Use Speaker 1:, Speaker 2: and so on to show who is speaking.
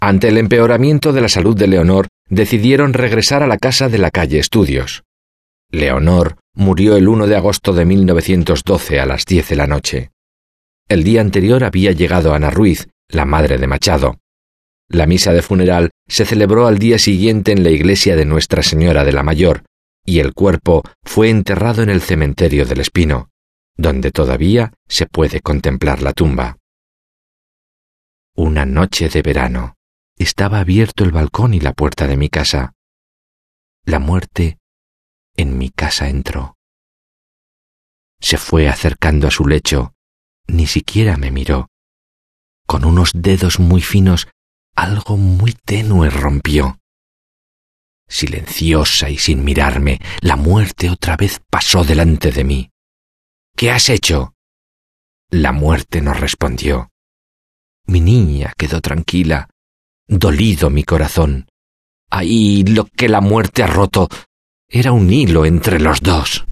Speaker 1: Ante el empeoramiento de la salud de Leonor, decidieron regresar a la casa de la calle Estudios. Leonor murió el 1 de agosto de 1912 a las 10 de la noche. El día anterior había llegado Ana Ruiz, la madre de Machado. La misa de funeral se celebró al día siguiente en la iglesia de Nuestra Señora de la Mayor, y el cuerpo fue enterrado en el cementerio del Espino, donde todavía se puede contemplar la tumba. Una noche de verano. Estaba abierto el balcón y la puerta de mi casa. La muerte en mi casa entró. Se fue acercando a su lecho, ni siquiera me miró. Con unos dedos muy finos, algo muy tenue rompió. Silenciosa y sin mirarme, la muerte otra vez pasó delante de mí. ¿Qué has hecho? La muerte no respondió. Mi niña quedó tranquila, dolido mi corazón. Ahí lo que la muerte ha roto era un hilo entre los dos.